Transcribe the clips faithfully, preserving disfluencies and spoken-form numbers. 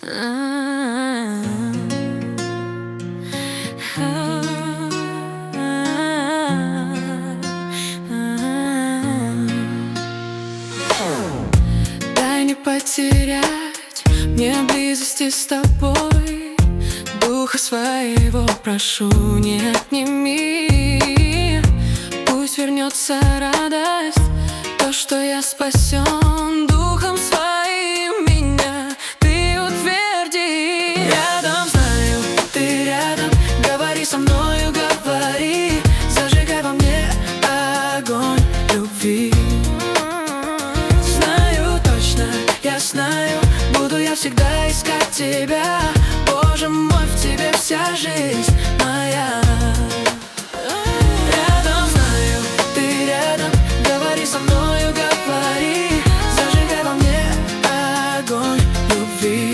Дай не потерять мне близости с тобой. Духа своего прошу, не отними. Пусть вернется радость, то, что я спасен. Духом своим меня ты утверди. Рядом, знаю, ты рядом. Говори со мною, говори. Зажигай во мне огонь любви. Знаю точно, я знаю, буду я всегда искать тебя. Боже мой, в тебе вся жизнь моя. Рядом, знаю, ты рядом. Говори со мною, говори. Зажигай во мне огонь любви.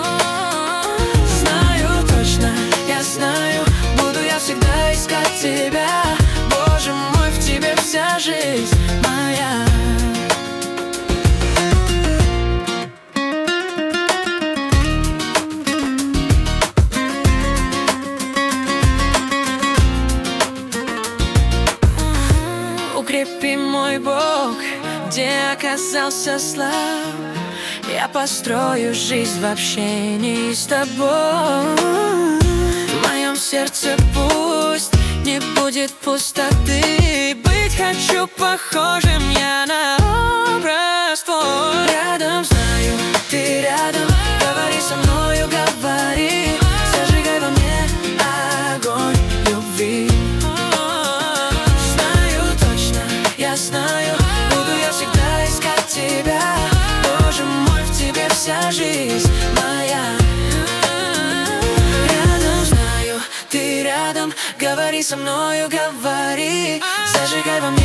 Знаю точно, я знаю, буду я всегда искать тебя. Боже мой, в тебе вся жизнь моя. Укрепи, мой Бог, где оказался слаб. Я построю жизнь в общении с тобой. В моем сердце пусть не будет пустоты. Быть хочу похожим я на образ твой. Рядом, знаю, ты рядом. Говори со мною, говори. Зажигай во мне огонь любви. Я знаю, буду я всегда искать тебя. Боже мой, в тебе вся жизнь моя. Рядом, знаю, ты рядом. Говори со мною, говори. Зажигай во мне